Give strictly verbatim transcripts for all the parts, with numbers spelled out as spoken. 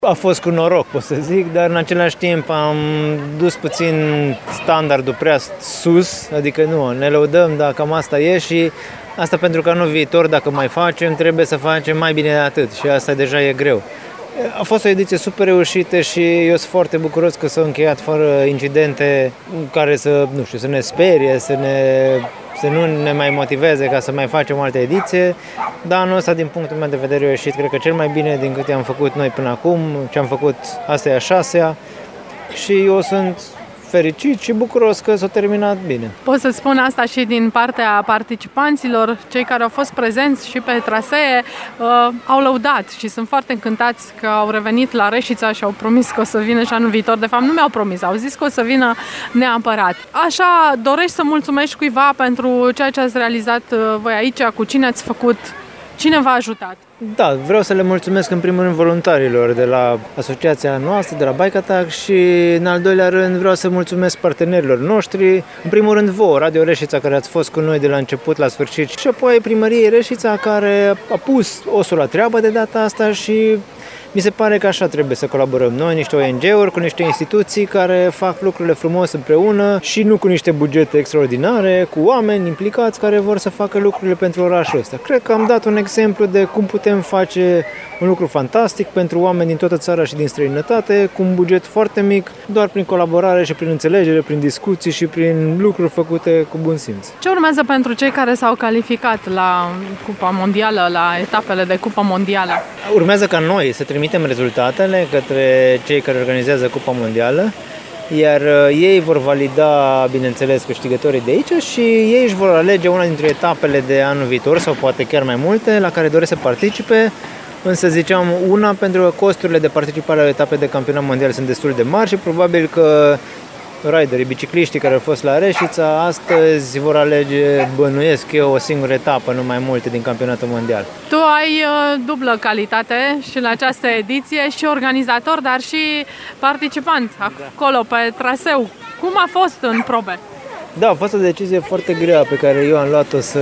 A fost cu noroc, pot să zic, dar în același timp am dus puțin standardul prea sus, adică nu, ne lăudăm, dar cam asta e și asta pentru că anul viitor, dacă mai facem, trebuie să facem mai bine de atât și asta deja e greu. A fost o ediție super reușită și eu sunt foarte bucuros că s-a încheiat fără incidente care să, nu știu, să ne sperie, să, ne, să nu ne mai motiveze ca să mai facem o altă ediție. Dar anul ăsta, din punctul meu de vedere, a ieșit, cred că cel mai bine din câte am făcut noi până acum, ce am făcut, asta e a șasea și eu sunt fericit și bucuros că s-a terminat bine. Pot să spun asta și din partea participanților, cei care au fost prezenți și pe trasee uh, au lăudat și sunt foarte încântați că au revenit la Reșița și au promis că o să vină și anul viitor. De fapt, nu mi-au promis, au zis că o să vină neapărat. Așa, dorești să mulțumești cuiva pentru ceea ce ați realizat voi aici, cu cine ați făcut, cine v-a ajutat? Da, vreau să le mulțumesc în primul rând voluntarilor de la asociația noastră, de la Bike Attack și în al doilea rând vreau să mulțumesc partenerilor noștri. În primul rând vouă, Radio Reșița, care ați fost cu noi de la început la sfârșit și apoi Primăriei Reșița, care a pus osul la treabă de data asta și mi se pare că așa trebuie să colaborăm noi, niște O N G-uri cu niște instituții care fac lucrurile frumos împreună și nu cu niște bugete extraordinare, cu oameni implicați care vor să facă lucrurile pentru orașul ăsta. Cred că am dat un exemplu de cum putem face un lucru fantastic pentru oameni din toată țara și din străinătate, cu un buget foarte mic, doar prin colaborare și prin înțelegere, prin discuții și prin lucruri făcute cu bun simț. Ce urmează pentru cei care s-au calificat la Cupa Mondială, la etapele de Cupa Mondială? Urmează ca noi să trimitem rezultatele către cei care organizează Cupa Mondială, iar ei vor valida, bineînțeles, câștigătorii de aici și ei își vor alege una dintre etapele de anul viitor sau poate chiar mai multe la care doresc să participe. Însă ziceam una pentru că costurile de participare la etape de campionat mondial sunt destul de mari și probabil că riderii, bicicliștii care au fost la Reșița astăzi vor alege, bănuiesc eu, o singură etapă, nu mai multe din campionatul mondial. Tu ai uh, dublă calitate și la această ediție și organizator, dar și participant acolo pe traseu. Cum a fost în probe? Da, a fost o decizie foarte grea pe care eu am luat-o să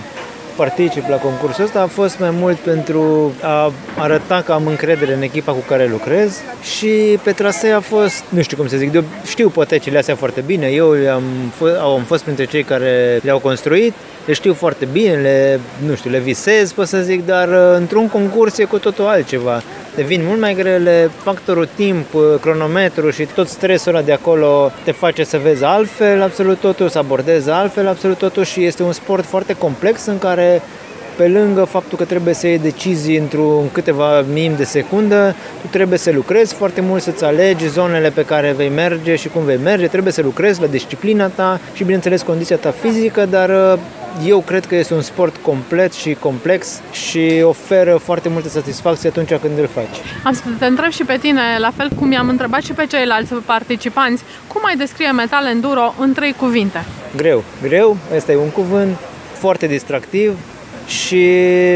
particip la concursul ăsta. A fost mai mult pentru a arăta că am încredere în echipa cu care lucrez și pe trasee a fost, nu știu cum să zic, știu potecile astea foarte bine, eu am, f- am fost printre cei care le-au construit, le știu foarte bine, le, nu știu, le visez, pot să zic, dar într-un concurs e cu totul altceva. Devin mult mai grele, factorul timp, cronometru și tot stresul ăla de acolo te face să vezi altfel absolut totul, să abordezi altfel absolut totul și este un sport foarte complex în care, pe lângă faptul că trebuie să iei decizii într-un câteva minim de secundă, tu trebuie să lucrezi foarte mult, să-ți alegi zonele pe care vei merge și cum vei merge, trebuie să lucrezi la disciplina ta și, bineînțeles, condiția ta fizică, dar eu cred că este un sport complet și complex și oferă foarte multe satisfacții atunci când îl faci. Am să te întreb și pe tine, la fel cum i-am întrebat și pe ceilalți participanți, cum ai descrie Metal Enduro în trei cuvinte? Greu. Greu, ăsta e un cuvânt, foarte distractiv și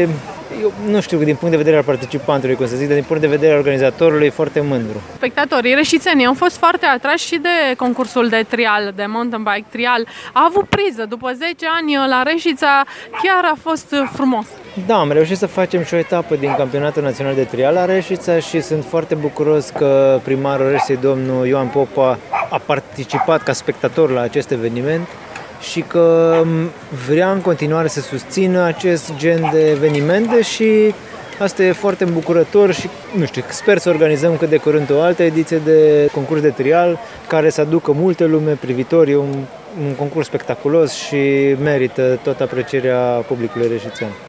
eu nu știu din punct de vedere al participantului, cum să zic, dar din punct de vedere al organizatorului foarte mândru. Spectatorii reșițenii au fost foarte atrași și de concursul de trial, de mountain bike trial. A avut priză, după zece ani la Reșița, chiar a fost frumos. Da, am reușit să facem și o etapă din Campionatul Național de Trial la Reșița și sunt foarte bucuros că primarul Reșiței, domnul Ioan Popa, a participat ca spectator la acest eveniment și că vrea în continuare să susțină acest gen de evenimente și asta e foarte îmbucurător și, nu știu, sper să organizăm cât de curând o altă ediție de concurs de trial care să aducă multe lume privitorii, un, un concurs spectaculos și merită tot aprecierea publicului reșițean.